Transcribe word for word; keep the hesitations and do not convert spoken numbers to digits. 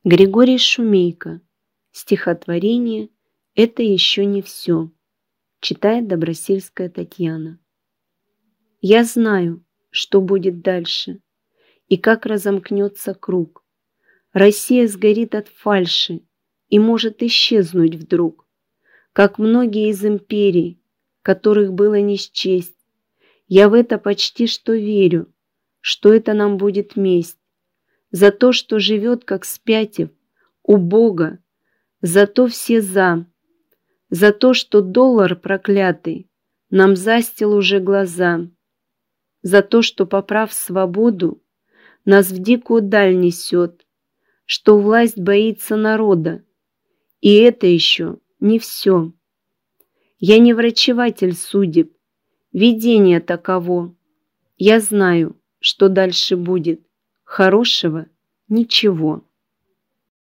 Григорий Шумейко. Стихотворение «Это еще не все», читает Добросельская Татьяна. Я знаю, что будет дальше, и как разомкнется круг. Россия сгорит от фальши и может исчезнуть вдруг, как многие из империй, которых было не счесть. Я в это почти что верю, что это нам будет месть за то, что живет, как спятив, у Бога, за то все за, за то, что доллар проклятый нам застил уже глаза, за то, что, поправ свободу, нас в дикую даль несет, что власть боится народа, и это еще не все. Я не врачеватель судеб, видение таково. Я знаю, что дальше будет. Хорошего ничего.